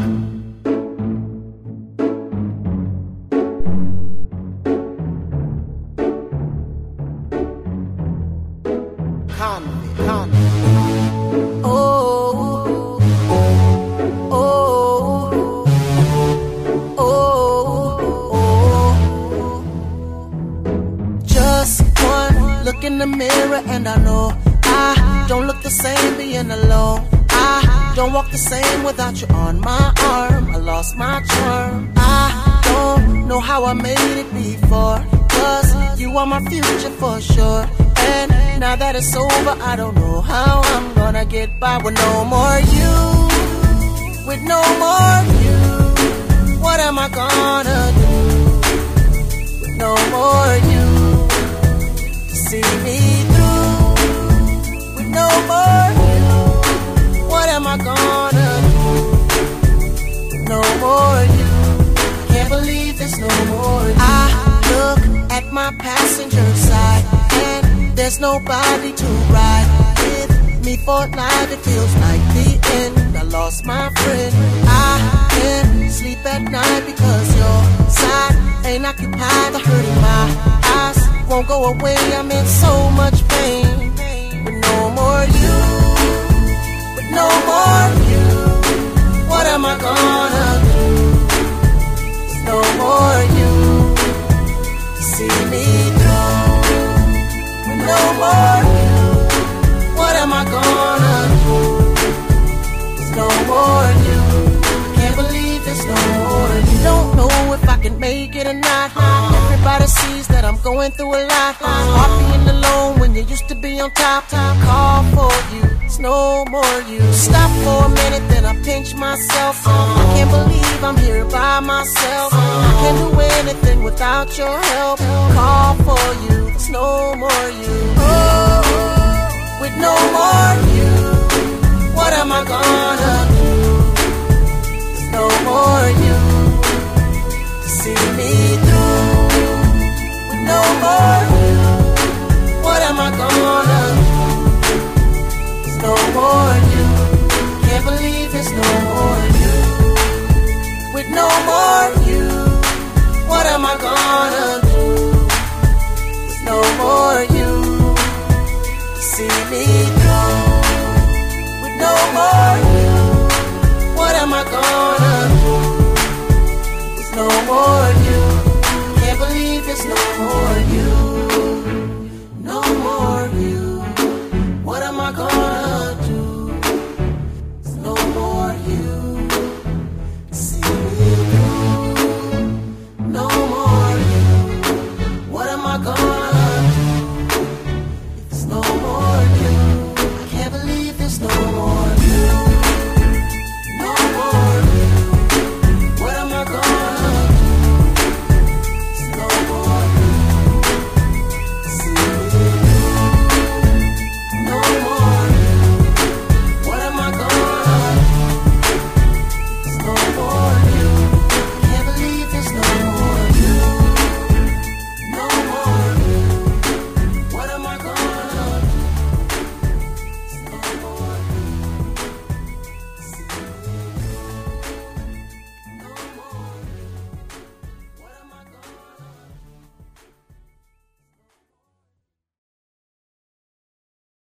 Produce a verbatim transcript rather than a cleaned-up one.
Convict, convict. Oh, oh, oh, oh. Just one look in the mirror and I know I don't look the same being alone. I don't walk the same without you on my arm. I lost my charm. I don't know how I made it before, 'cause you are my future for sure. And now that it's over, I don't know how I'm gonna get by with no more you. With no more you, what am I gonna do? With no more you to see me through. With no more you, what am I gonna do? With no more you, can't believe there's no more you. I look at my passenger side and there's nobody to ride with me for life. It feels like the end. I lost my friend. I can't sleep at night because your side ain't occupied. The hurt in my eyes won't go away. I'm in so much pain. With no more you, with no more you, what am I gonna do? With no more you to see me through. No more you, what am I gonna do? There's no more you, can't believe there's no more you. Don't know if I can make it or not. Everybody sees that I'm going through a lot. Hard being alone when you used to be on top. Call for you, it's no more you. Stop for a minute, then I pinch myself. I can't believe I'm here by myself. I can't do anything without your help. Call for you, it's no more you. Oh, with no more you, what am I gonna